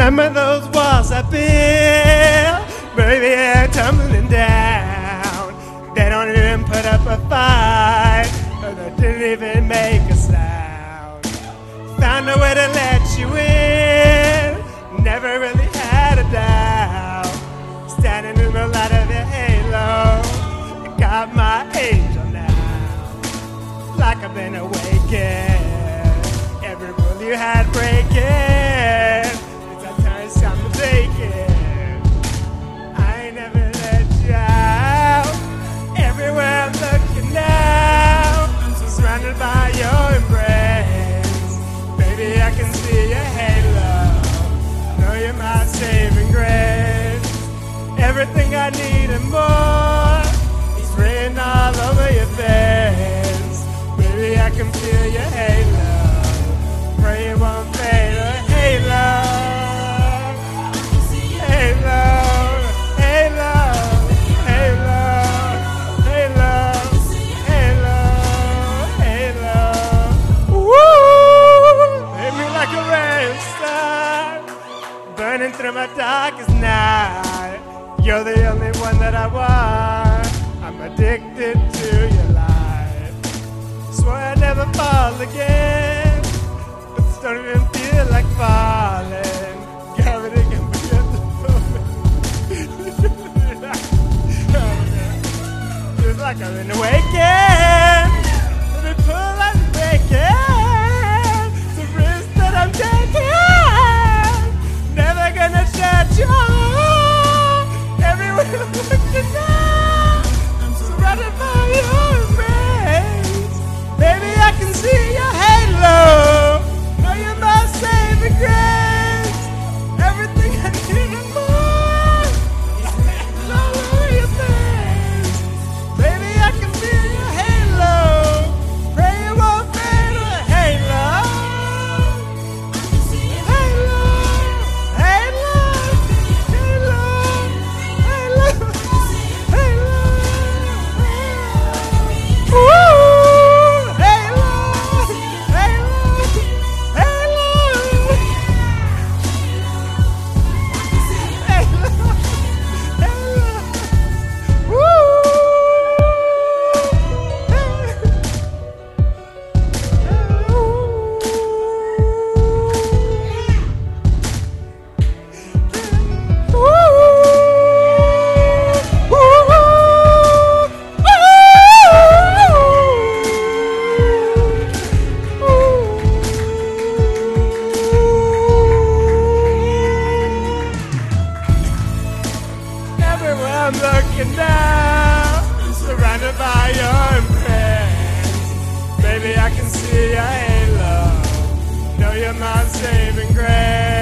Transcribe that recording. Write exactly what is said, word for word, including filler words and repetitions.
Remember those walls I built? Baby, they're tumbling down. They don't even put up a fight, or they didn't even make a sound. Found a way to let you in, never really had a doubt. Standing in the light of your halo, you got my angel now. Like I've been awakened, every rule you had breaking. It's our time, it's time to take it. I ain't never let you out. Everywhere I'm looking now, I'm surrounded by your embrace. Baby, I can see your halo. Know you're my saving grace. Everything I need and more is written all over your face. Baby, I can feel your halo. Pray it won't fade. A halo, halo, halo, halo, halo, halo, halo. Woo! Hit me like a rain star, burning through my darkest night. You're the only one that I want. I'm addicted to your light. Swear I'd never fall again, but this don't even feel like falling. Gravity can be at the moment. Feels like I've been awakened. Let me pull and break it. It's a risk that I'm taking. Never gonna shut you off. Everywhere I'm looking now, I'm surrounded by your embrace. Baby, I can see your halo. Know you're my saving grace. Everything I need and more is written all over your face. Baby, I can feel your halo. Pray it won't fade. A halo. Halo, halo, halo, halo, halo. Ooh, halo, halo, halo, halo, halo. Woo. Everywhere I'm looking now, surrounded by your embrace. Baby, I can see your halo. Know you're my saving grace.